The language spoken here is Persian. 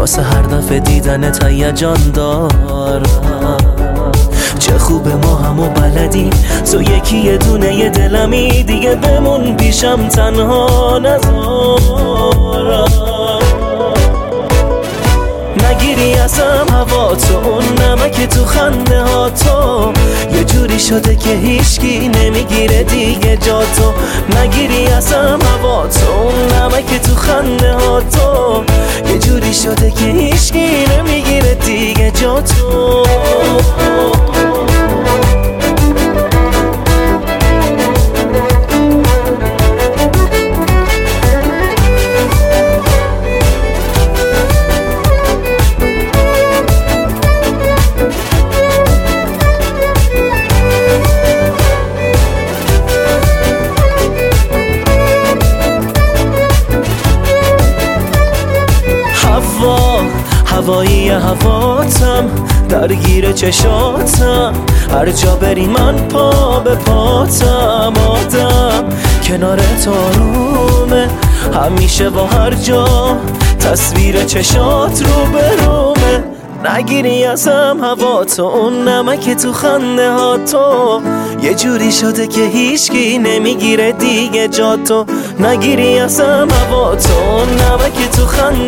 واسه هر دفعه دیدنت هیجان دارم. چه خوبه ما همو بلدیم، تو یکی یه دونه یه دلمی، دیگه بمون پیشم تنها نذارم. نگیری ازم هوا تو، اون نمک تو خنده ها تو، یه جوری شده که هیچکی نمیگیره دیگه جا تو. نگیری ازم هوا تو، اون نمک تو خنده ها تو، یه جوری شده که هیچکی نمیگیره دیگه جا تو. هوایی هواتم درگیر چشاتم، هر جا بری من پا به پاتم. آدم کنار آرومه همیشه و هر جا، تصویر چشات رو به رومه. نگیری ازم هوا تو، اون نمک تو خنده ها تو، یه جوری شده که هیچکی نمیگیره دیگه جا تو. نگیری ازم هوا تو، اون نمک تو خنده